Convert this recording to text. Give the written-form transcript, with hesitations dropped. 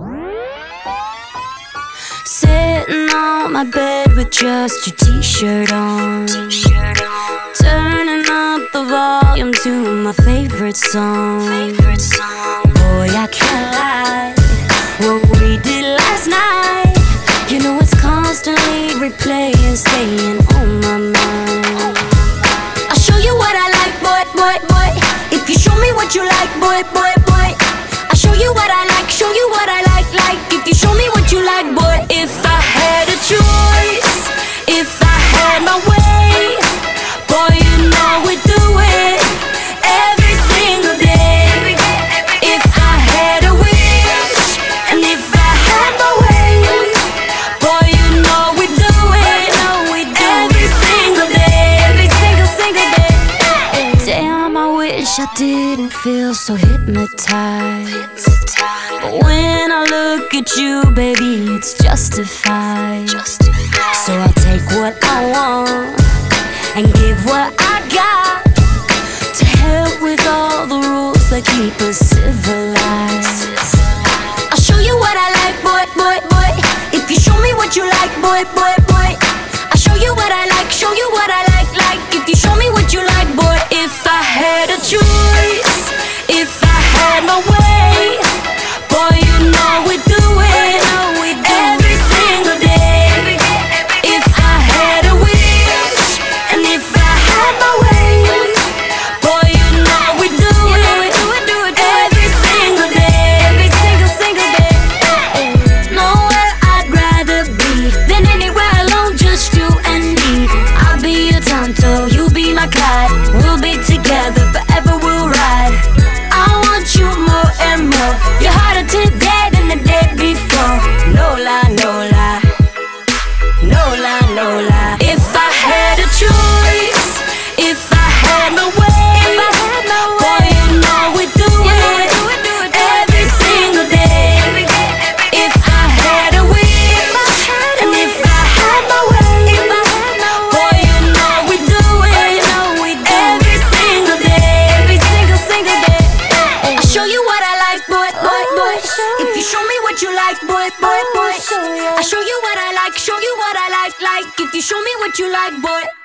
Sitting on my bed with just your t-shirt on, turning up the volume to my favorite song. Boy, I can't lie, what we did last night, you know it's constantly replaying, staying on my mind. I'll show you what I like, boy, boy, boy. If you show me what you like, boy, boy, boy. I'll show you what I like, show you what I like, like. If you show me what you like, boy. If I had a choice, if I had my way, boy, you know we'd do it every single day. If I had a wish, and if I had my way, boy, you know we'd do it every single day, every single day. Damn, I wish I didn't feel so hypnotized, but when I look at you, baby, it's justified. So I'll take what I want and give what I got, to help with all the rules that keep us civilized. I'll show you what I like, boy, boy, boy. If you show me what you like, boy, boy, boy. I'll show you what I like, show you what I like, like. If you show me what you like, boy. If I had a choice, if I had my way, boy, you know we'd do it every single day. If I had a wish, and if I had my way, boy, you know we'd do it every single day, every single day. Nowhere I'd rather be than anywhere alone, just you and me. I'll be your Tonto, you be my Clyde. We'll be together forever, we'll ride. I want you more and more. You're harder today than the day before. No lie, no lie, no lie, no lie. If I had a choice, if I had my way, boy, you know we'd do it every single day. If I had a wish, and if I had my way, boy, you know we'd do it every single day, every single day. I'll show you what I like, boy, boy, boy. If you show me what you like, boy, boy, boy. I'll show you what I like, show you what I like, like. If you show me what you like, boy.